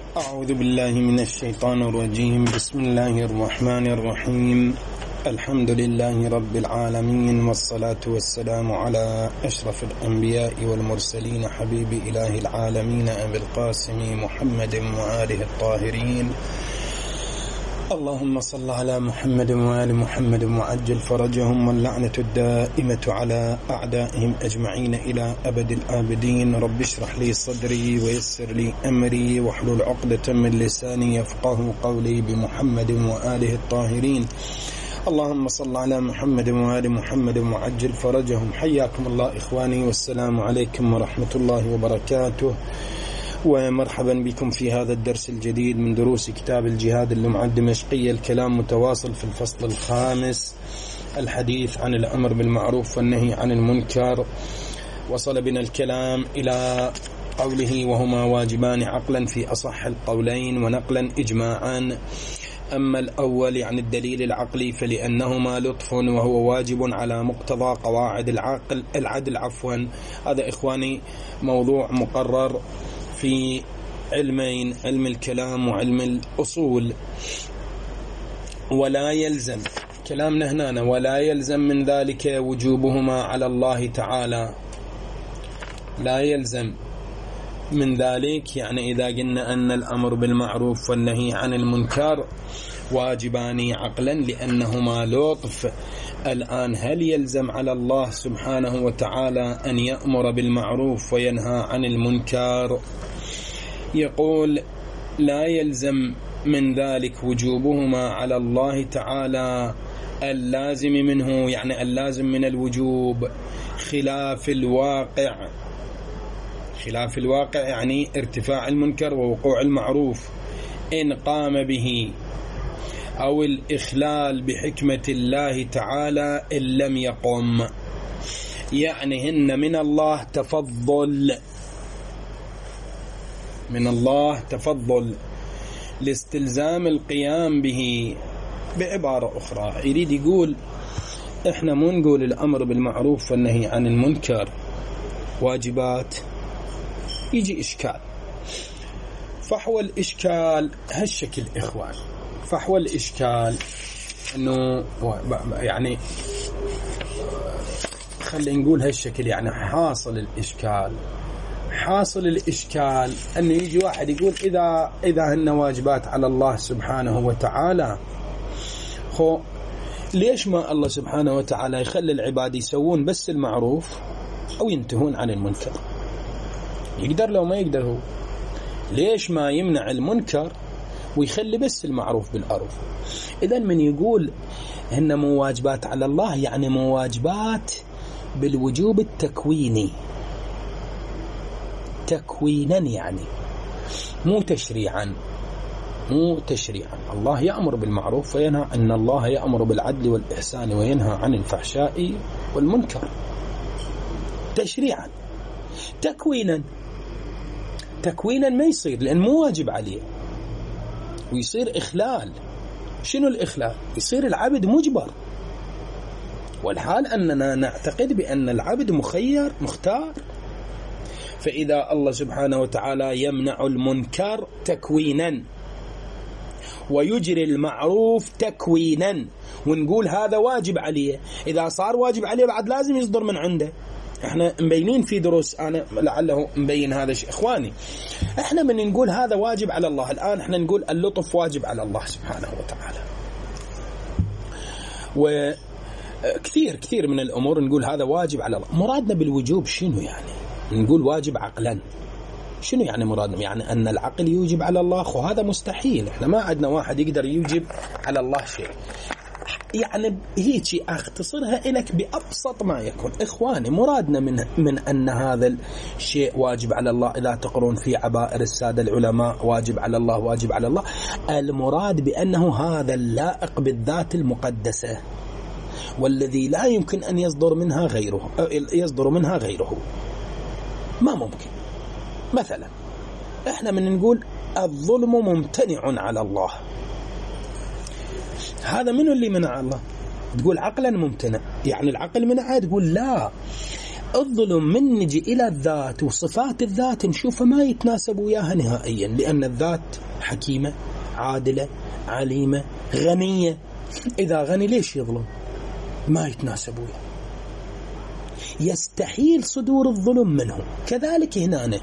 أعوذ بالله من الشيطان الرجيم. بسم الله الرحمن الرحيم. الحمد لله رب العالمين، والصلاة والسلام على أشرف الأنبياء والمرسلين، حبيب إله العالمين أبي القاسم محمد وآله الطاهرين. اللهم صل على محمد وآل محمد وعجل فرجهم، واللعنة الدائمة على أعدائهم أجمعين إلى أبد الآبدين. رب اشرح لي صدري ويسر لي أمري واحلل عقدة من لساني يفقه قولي، بمحمد وآله الطاهرين. اللهم صل على محمد وآل محمد وعجل فرجهم. حياكم الله إخواني، والسلام عليكم ورحمة الله وبركاته، ومرحبا بكم في هذا الدرس الجديد من دروس كتاب الجهاد اللمعة الدمشقية. الكلام متواصل في الفصل الخامس، الحديث عن الأمر بالمعروف والنهي عن المنكر. وصل بنا الكلام إلى قوله وهما واجبان عقلا في أصح القولين، ونقلا إجماعا. أما الأول يعني الدليل العقلي فلأنهما لطف وهو واجب على مقتضى قواعد العدل. هذا إخواني موضوع مقرر في علمين، علم الكلام وعلم الأصول. ولا يلزم كلامنا هنا، ولا يلزم من ذلك وجوبهما على الله تعالى. لا يلزم من ذلك يعني إذا قلنا أن الأمر بالمعروف والنهي عن المنكر واجبان عقلا لأنهما لطف، الآن هل يلزم على الله سبحانه وتعالى أن يأمر بالمعروف وينهى عن المنكر؟ يقول لا يلزم من ذلك وجوبهما على الله تعالى. اللازم منه يعني اللازم من الوجوب خلاف الواقع. خلاف الواقع يعني ارتفاع المنكر ووقوع المعروف إن قام به، أو الإخلال بحكمة الله تعالى إن لم يقم. يعني هن من الله تفضل، من الله تفضل لاستلزام القيام به. بعبارة أخرى يريد يقول إحنا مو نقول الأمر بالمعروف والنهي عن المنكر واجبات، يجي إشكال. فحوى الإشكال هالشكل إخوان، فحوى الإشكال إنه يعني خلينا نقول هالشكل، يعني حاصل الإشكال أنه يجي واحد يقول إذا هن واجبات على الله سبحانه وتعالى، ليش ما الله سبحانه وتعالى يخلي العباد يسوون بس المعروف أو ينتهون عن المنكر؟ يقدر لو ما يقدر هو، ليش ما يمنع المنكر ويخلي بس المعروف بالأرض؟ إذن من يقول هن مواجبات على الله يعني مواجبات بالوجوب التكويني، تكوينا يعني مو تشريعا. الله يأمر بالمعروف وينهى، أن الله يأمر بالعدل والإحسان وينهى عن الفحشاء والمنكر تشريعا. تكوينا ما يصير لأن مو واجب عليه، ويصير إخلال. شنو الإخلال؟ يصير العبد مجبر، والحال أننا نعتقد بأن العبد مخير مختار. فإذا الله سبحانه وتعالى يمنع المنكر تكوينا ويجري المعروف تكوينا، ونقول هذا واجب عليه، إذا صار واجب عليه بعد لازم يصدر من عنده. احنا مبينين في دروس، أنا لعله مبين هذا الشيء إخواني. احنا من نقول هذا واجب على الله، الآن احنا نقول اللطف واجب على الله سبحانه وتعالى. وكثير من الأمور نقول هذا واجب على الله. مرادنا بالوجوب شنو يعني؟ نقول واجب عقلا. شنو يعني مرادنا؟ يعني أن العقل يوجب على الله، وهذا مستحيل. احنا ما عندنا واحد يقدر يوجب على الله شيء. يعني هيك أختصرها لك بأبسط ما يكون. إخواني مرادنا من أن هذا الشيء واجب على الله، إذا تقرون في عبائر السادة العلماء واجب على الله، المراد بأنه هذا اللائق بالذات المقدسة، والذي لا يمكن أن يصدر منها غيره. ما ممكن. مثلا احنا من نقول الظلم ممتنع على الله، هذا منو اللي منع الله؟ تقول عقلا ممتنع، يعني العقل منعه. تقول لا، الظلم من نجي إلى الذات وصفات الذات نشوفه ما يتناسب وياها نهائيا، لأن الذات حكيمة عادلة عليمة غنية. إذا غني ليش يظلم؟ ما يتناسب وياه، يستحيل صدور الظلم منه. كذلك هنا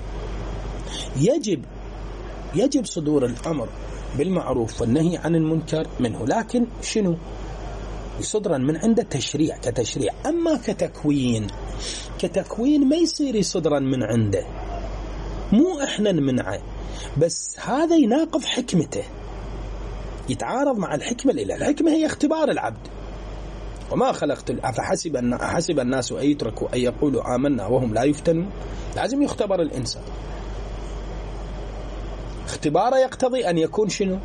يجب صدور الأمر بالمعروف والنهي عن المنكر منه، لكن شنو؟ صدرا من عنده تشريع كتشريع. أما كتكوين ما يصير صدرا من عنده، مو إحنا نمنعه، بس هذا يناقض حكمته، يتعارض مع الحكمة. الحكمة هي اختبار العبد. وما خلقت أحسب الناس أن يتركوا أن يقولوا آمنا وهم لا يفتنون. لازم يختبر الإنسان، اختباره يقتضي أن يكون شنو؟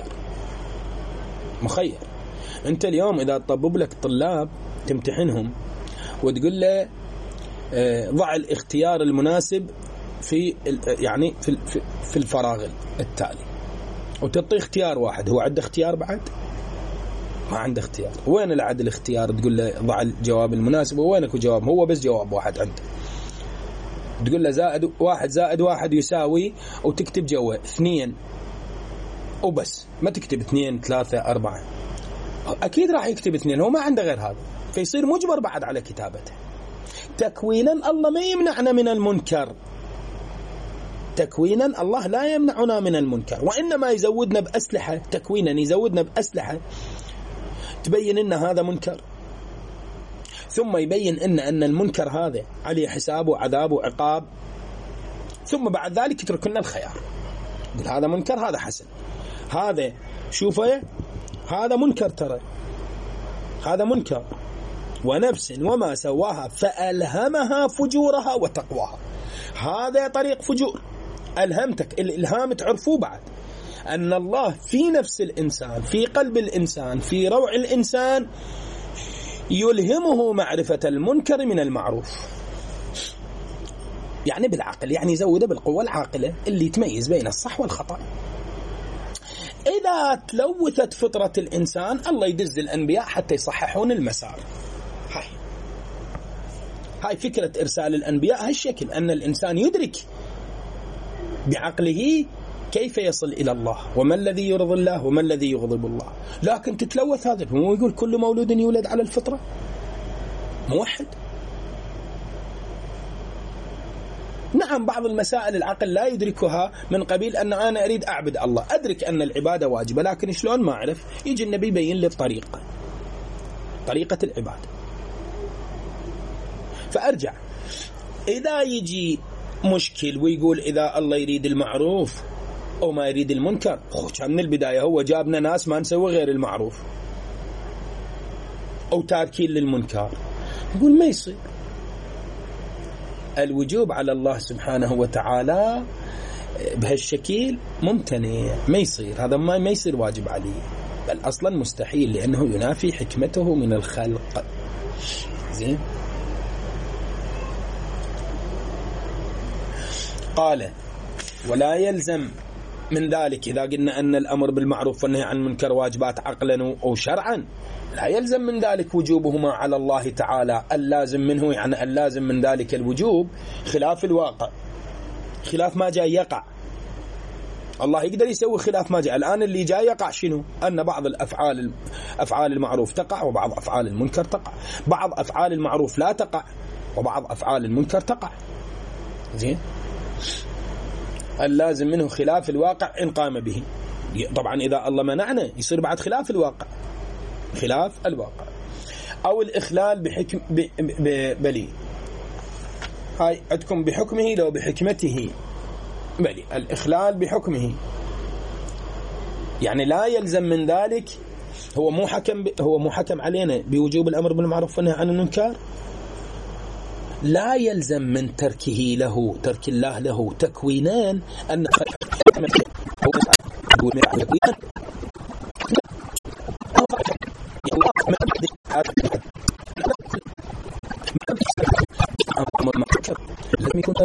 مخير. أنت اليوم إذا تطبب لك طلاب تمتحنهم وتقول له ضع الاختيار المناسب في الفراغ التالي، وتعطيه اختيار واحد، هو عنده اختيار بعد؟ ما عنده اختيار. وين العدل الاختيار؟ تقول له ضع الجواب المناسب، وينك جواب؟ هو بس جواب واحد عنده. تقول له زائد واحد يساوي، وتكتب جوا 2 وبس، ما تكتب 2 3 4. أكيد راح يكتب 2، هو ما عنده غير هذا، فيصير مجبر بعد على كتابته. تكوينا الله ما يمنعنا من المنكر، تكوينا الله لا يمنعنا من المنكر، وإنما يزودنا بأسلحة. تكوينا يزودنا بأسلحة تبين إن هذا منكر، ثم يبين إن المنكر هذا عليه حساب وعذاب وعقاب، ثم بعد ذلك يترك لنا الخيار، يقول هذا منكر هذا حسن، هذا شوفه هذا منكر، ترى هذا منكر. ونفس وما سواها فألهمها فجورها وتقواها. هذا طريق فجور، ألهمتك. الإلهام تعرفوه بعد، أن الله في نفس الإنسان، في قلب الإنسان، في روع الإنسان، يلهمه معرفة المنكر من المعروف، يعني بالعقل، يعني يزوده بالقوة العاقلة اللي تميز بين الصح والخطأ. إذا تلوثت فطرة الإنسان الله يدز الأنبياء حتى يصححون المسار. هاي فكرة إرسال الأنبياء، هالشكل أن الإنسان يدرك بعقله كيف يصل إلى الله، وما الذي يرضي الله وما الذي يغضب الله. لكن تتلوث هذا، هو يقول كل مولود يولد على الفطرة، موحد. نعم بعض المسائل العقل لا يدركها، من قبيل أن أنا أريد أعبد الله، أدرك أن العبادة واجبة، لكن شلون ما أعرف. يجي النبي يبين لي طريقة العبادة، فأرجع. إذا يجي مشكل ويقول إذا الله يريد المعروف أو ما يريد المنكر، كان من البداية هو جابنا ناس ما نسوي غير المعروف أو تاركين للمنكر، يقول ما يصير. الوجوب على الله سبحانه وتعالى بهالشكل ممتنع، ما يصير، هذا ما يصير واجب عليه، بل أصلا مستحيل، لأنه ينافي حكمته من الخلق. زين. قال ولا يلزم من ذلك، إذا قلنا أن الأمر بالمعروف والنهي عن المنكر واجبات عقلا أو شرعا، لا يلزم من ذلك وجوبهما على الله تعالى. اللازم منه يعني اللازم من ذلك الوجوب خلاف الواقع، خلاف ما جاي يقع. الله يقدر يسوي خلاف ما جاء. الآن اللي جاي يقع شنو؟ أن بعض أفعال المعروف تقع وبعض أفعال المنكر تقع، بعض أفعال المعروف لا تقع وبعض أفعال المنكر تقع. زين. اللازم منه خلاف الواقع إن قام به. طبعا إذا الله منعنا يصير بعد خلاف الواقع، خلاف الواقع أو الإخلال بحكم بلي. هاي عندكم بحكمه لو بحكمته، بلي الإخلال بحكمه، يعني لا يلزم من ذلك. هو مو حكم علينا بوجوب الأمر بالمعروف والنهي عن المنكر، لا يلزم من تركه له، ترك الله له تكوينان، أن لازم يكون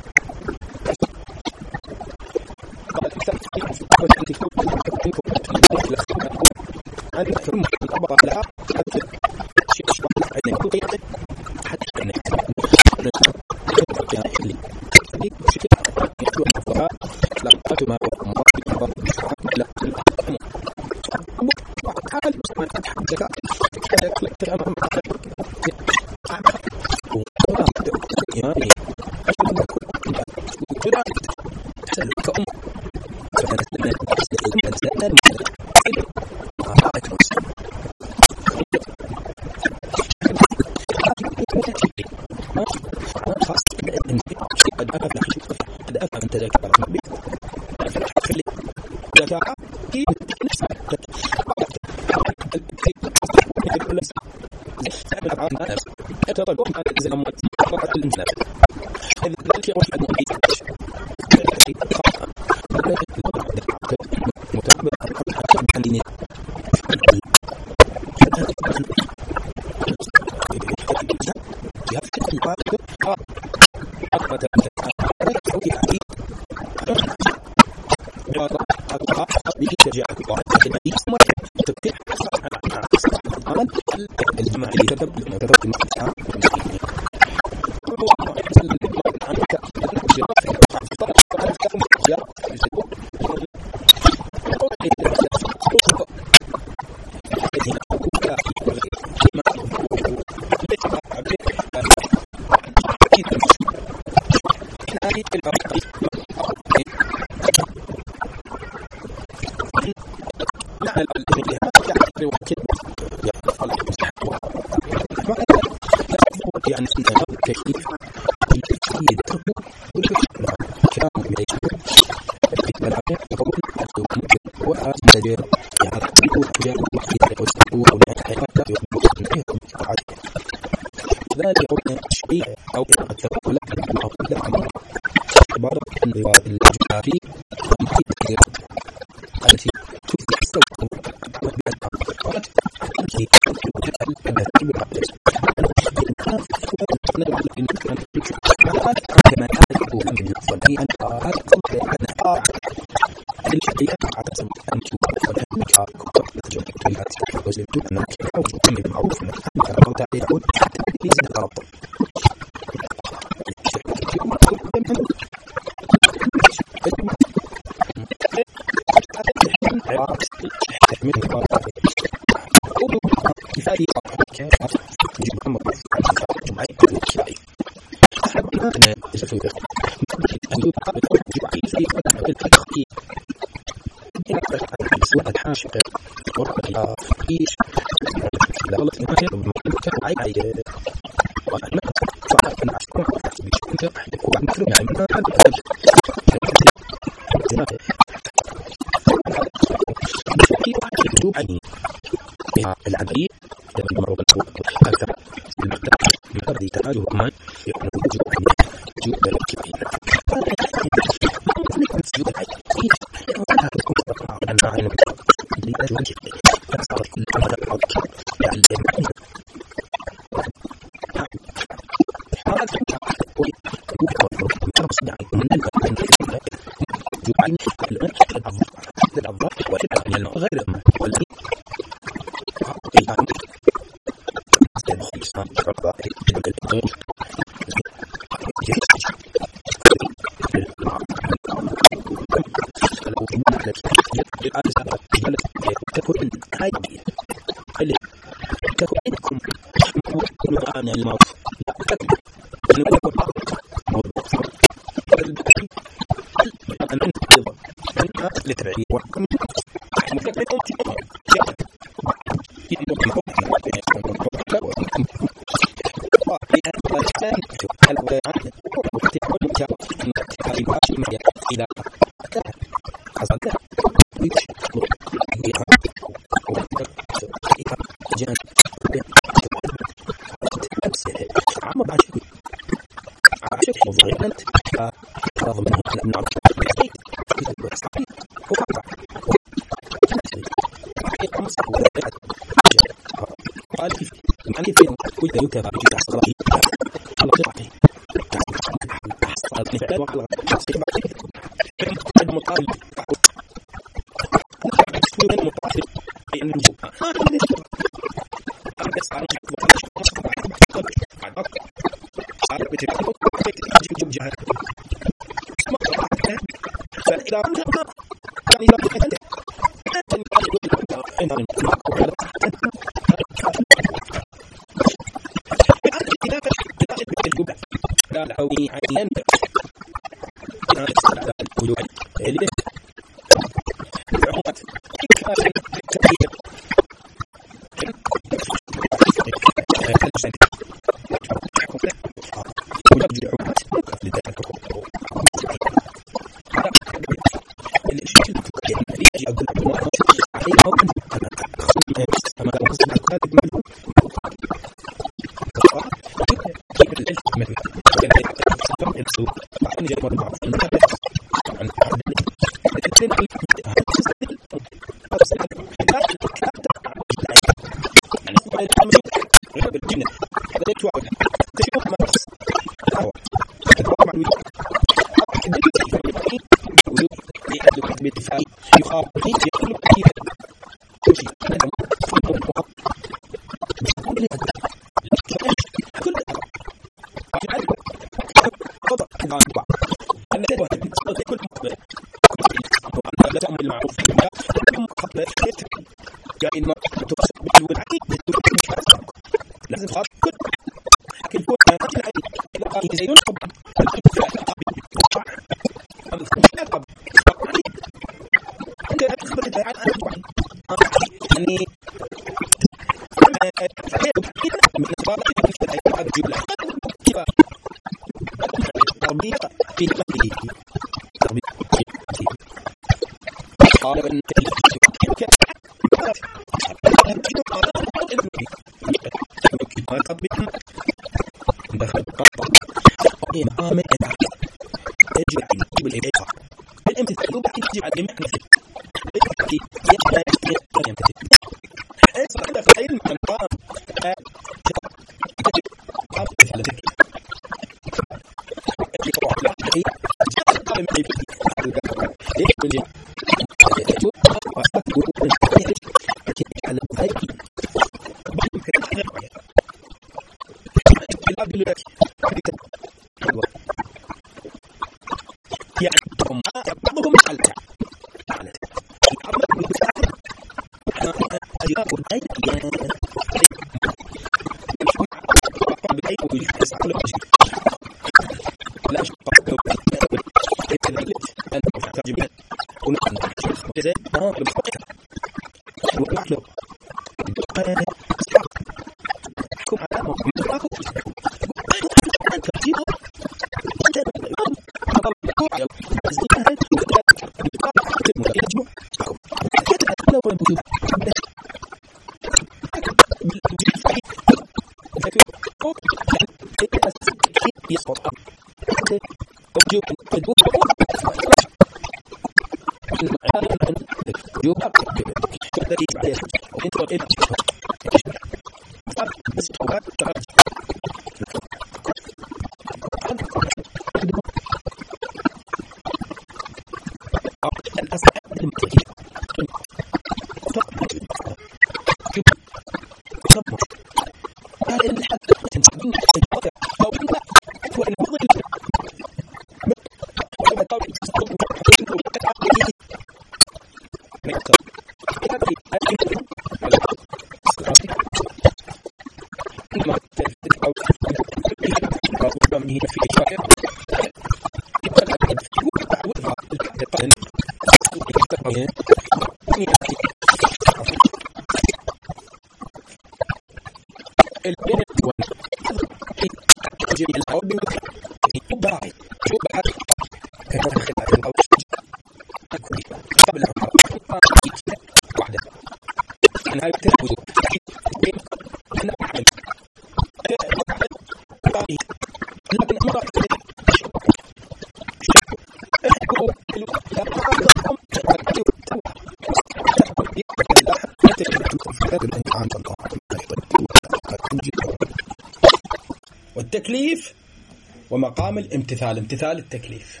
والتكليف ومقام الامتثال، امتثال التكليف،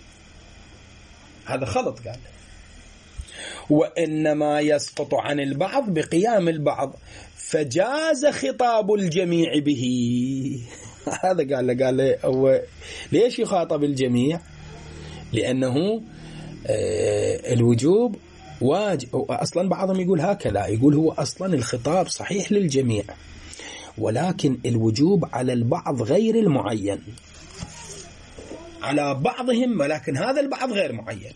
هذا خلط قال. وإنما يسقط عن البعض بقيام البعض، فجاز خطاب الجميع به. هذا قال له ليش يخاطب الجميع؟ لأنه الوجوب واجب. أصلا بعضهم يقول هكذا، يقول هو أصلا الخطاب صحيح للجميع، ولكن الوجوب على البعض غير المعين، على بعضهم، ولكن هذا البعض غير معين.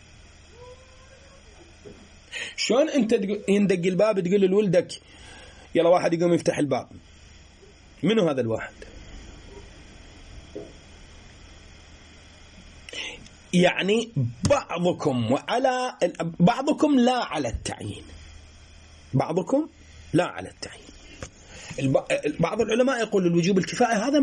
شلون أنت يندق الباب تقول لولدك يلا واحد يقوم يفتح الباب، منو هذا الواحد؟ يعني بعضكم وعلى بعضكم لا على التعيين، بعضكم لا على التعيين. بعض العلماء يقول الوجوب الكفائي هذا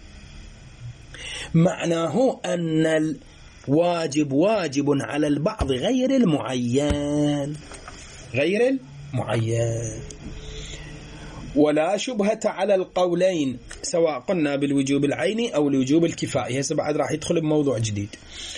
معناه أن الواجب واجب على البعض غير المعين، غير المعين. ولا شبهة على القولين سواء قلنا بالوجوب العيني أو الوجوب الكفائي. هسه بعد راح يدخل بموضوع جديد.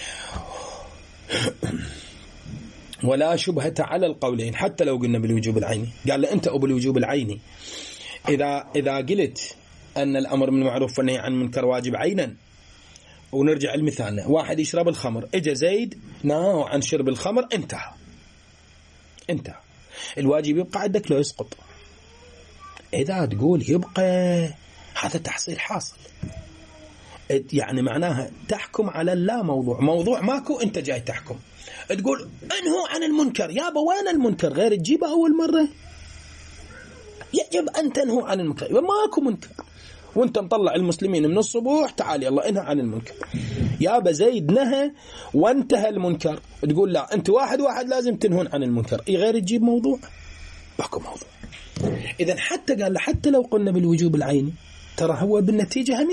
ولا شبهة على القولين حتى لو قلنا بالوجوب العيني. قال له أنت أو بالوجوب العيني إذا قلت أن الأمر بالمعروف والنهي عن المنكر واجب عينا، ونرجع لمثالنا، واحد يشرب الخمر، اجى زيد نهاه عن شرب الخمر، انتهى، الواجب يبقى عندك لو يسقط. إذا تقول يبقى، هذا تحصيل حاصل، يعني معناها تحكم على لا موضوع ماكو، انت جاي تحكم تقول انهوا عن المنكر. يابا وين المنكر؟ غير تجيبه أول مرة؟ يجب أن تنهوا عن المنكر، ماكو منكر، وانت مطلع المسلمين من الصبوح تعال يلا انهى عن المنكر. يابا زيد نهى وانتهى المنكر، تقول لا انت واحد لازم تنهون عن المنكر، غير تجيب موضوع، ماكو موضوع. إذن حتى قال حتى لو قلنا بالوجوب العيني ترى هو بالنتيجة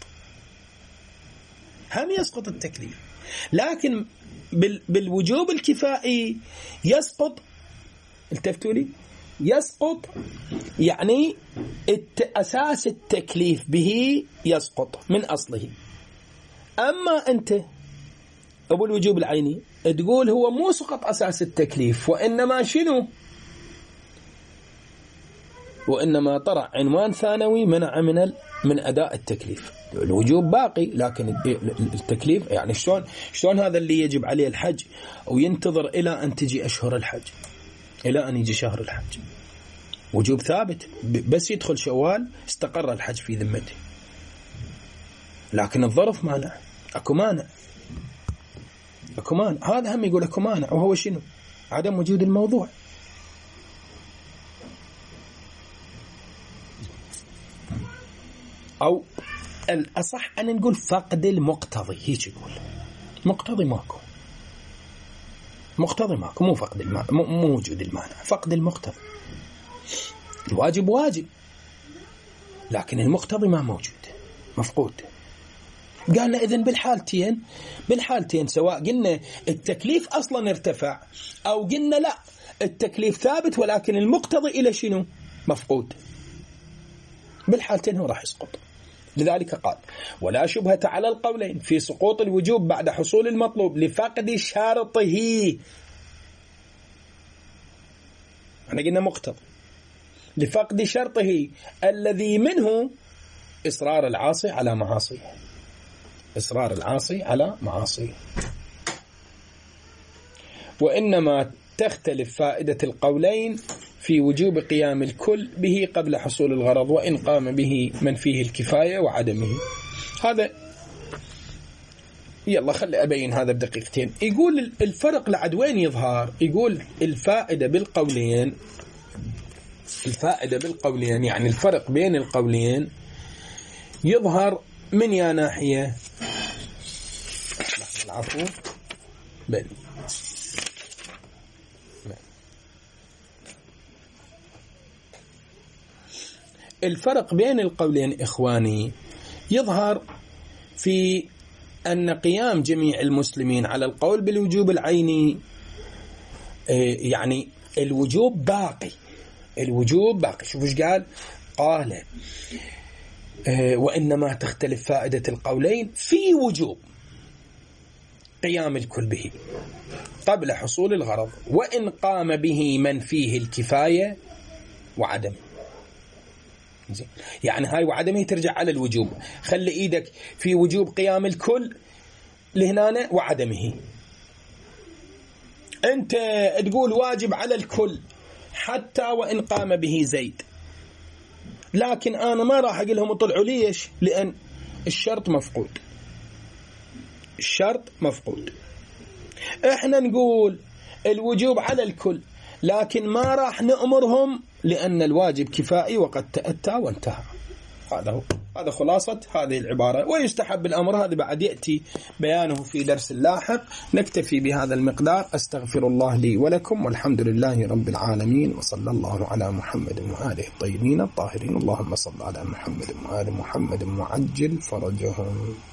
هم يسقط التكليف، لكن بالوجوب الكفائي يسقط. التفتوا لي، يسقط يعني أساس التكليف به يسقط من أصله. أما أنت أبو الوجوب العيني تقول هو مو سقط أساس التكليف، وإنما شنو؟ وإنما طرع عنوان ثانوي منع من أداء التكليف. الوجوب باقي لكن التكليف، يعني شلون هذا اللي يجب عليه الحج وينتظر إلى أن تجي أشهر الحج، إلى أن يجي شهر الحج، وجوب ثابت، بس يدخل شوال استقر الحج في ذمته. لكن الظرف مانع، أكو مانع، هذا هم يقول أكو مانع، وهو شنو؟ عدم وجود الموضوع. أو الأصح أن نقول فقد المقتضي، هيك يقول مقتضي ماكو، مو فقد المعنى، مو وجود المعنى، فقد المقتضي. الواجب واجب لكن المقتضي ما موجود، مفقود. قالنا إذن بالحالتين سواء قلنا التكليف أصلا ارتفع أو قلنا لا التكليف ثابت ولكن المقتضي إلى شنو مفقود، بالحالتين هو راح يسقط. لذلك قال ولا شبهة على القولين في سقوط الوجوب بعد حصول المطلوب لفقد شرطه. احنا قلنا مقتضى لفقد شرطه الذي منه إصرار العاصي على معاصيه، إصرار العاصي على معاصيه. وإنما تختلف فائدة القولين في وجوب قيام الكل به قبل حصول الغرض وإن قام به من فيه الكفاية وعدمه. هذا يلا خلي أبين هذا بدقيقتين. يقول الفرق لعد وين يظهر؟ يقول الفائدة بالقولين يعني الفرق بين القولين يظهر من يا ناحية العفو بل الفرق بين القولين إخواني يظهر في أن قيام جميع المسلمين على القول بالوجوب العيني يعني الوجوب باقي. شوف ايش قال وإنما تختلف فائدة القولين في وجوب قيام الكل به قبل حصول الغرض وإن قام به من فيه الكفاية وعدم. يعني هاي وعدمه ترجع على الوجوب. خلي إيدك في وجوب قيام الكل لهنا وعدمه. أنت تقول واجب على الكل حتى وإن قام به زيد، لكن أنا ما راح أقول لهم اطلعوا ليش؟ لأن الشرط مفقود. إحنا نقول الوجوب على الكل لكن ما راح نأمرهم لأن الواجب كفائي وقد تأتى وانتهى. هذا خلاصة هذه العبارة. ويستحب الأمر هذا بعد يأتي بيانه في درس لاحق. نكتفي بهذا المقدار. أستغفر الله لي ولكم والحمد لله رب العالمين وصلى الله على محمد وآله الطيبين الطاهرين. اللهم صل على محمد وآل محمد وعجل فرجهم.